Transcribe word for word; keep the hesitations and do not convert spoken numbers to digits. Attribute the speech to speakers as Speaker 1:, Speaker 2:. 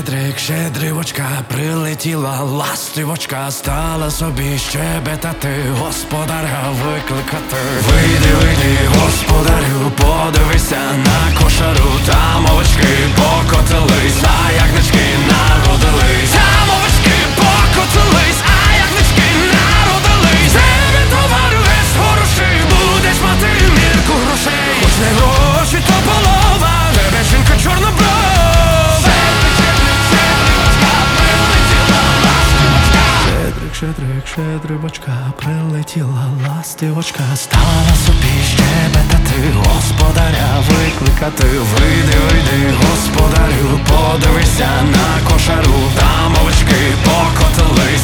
Speaker 1: Щедрик, щедрівочка, прилетіла ластівочка, стала собі щебетати, господаря викликати. Вийди, вийди, господарю, подивися на кошару, там овочки покотились, а ягнички народились. Там овочки покотились, а ягнички народились. Тебе товару весь хороший, будеш мати мірку грошей. Хоч не гроші, то полова, тебе жінка чорноброва. Щедрик, щедрибочка, прилетіла ластівочка, стала собі щебетати, господаря викликати. Вийди, вийди, господарю, подивися на кошару, там овочки покотились,